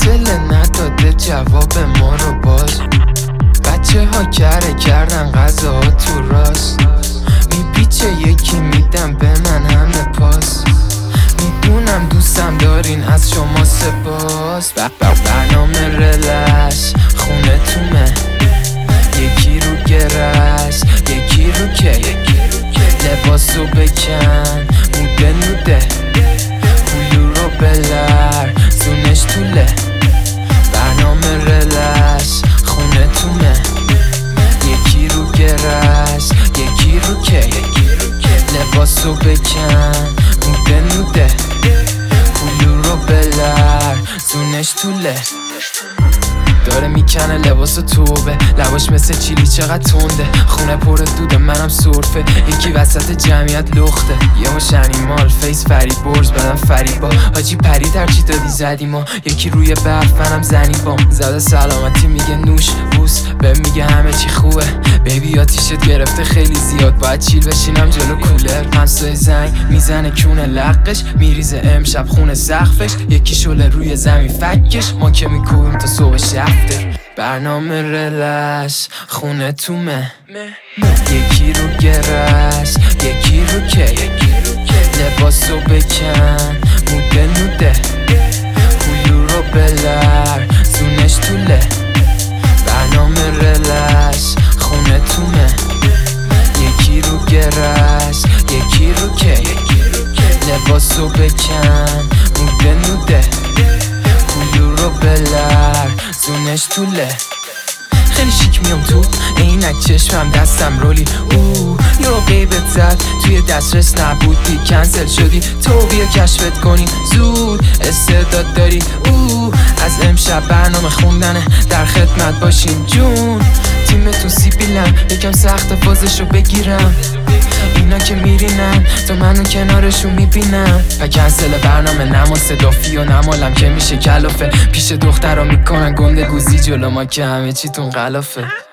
حوصله نداده جواب ما رو باز. بچه ها کردن غذا ها تو راست. میپیچه یکی میدم به من همه پاس. میدونم دوستم دارین از شما سپاس. برنامه رلش خونه تومه، یکی رو گرش یکی رو کی. لباسو بکن موده نوده، کلو رو بلر زونش طوله. برنامه رلش خونه تومه، یکی رو گرش یکی رو کی. لباسو بکن موده نوده، کلو رو بلر زونش طوله. داره میکنه لباسو توبه، لباش مثل چیلی چقدر تنده. خونه پر دوده منم سرفه، یکی وسط جمعیت لخته. یه مش انیمال فیس فریب برز بدن فریبا. حاجی پرید هرچی دادی زدیم ما، یکی روی برف منم زنی بام. زده سلامتی میگه نوش بوس، به میگه همه چی خوبه. بیبی آتیشت گرفته خیلی زیاد، باید چیل بشینم جلو کولر. همسایه زنگ میزنه کونه لقش، میریزه امشب خونه سقفش. یکی شله روی زمین فکش، ما که میکوبیم تا صبح شفته. برنامه رلش خونه تومه، یکی رو گرش یکی رو کی. لباسو بکن موده نوده، کلو رو بلر زونش طوله. برنامه رلش خونه تومه، یکی رو گرش یکی رو کی. لباسو بکن موده نوده، کلو رو بلر زونش طوله. خیلی شیک میام تو عینک، چشمم دستم رولی. یورو غیبت زد توی دسترس نبودی، کنسل شدی تو بیا کشفت کنی زود. استعداد داری از امشب برنامه خوندنه، در خدمت باشین جون. تیمتون سیبیلم یکم سخت فازشو بگیرم، اینا که میرینن تا منو کنارشون میبینم. و کنسل برنامه نما صدافی و نمالم که میشه کلافه. پیش دخترها میکنن گنده گوزی جلو ما که همه چیتون غلافه.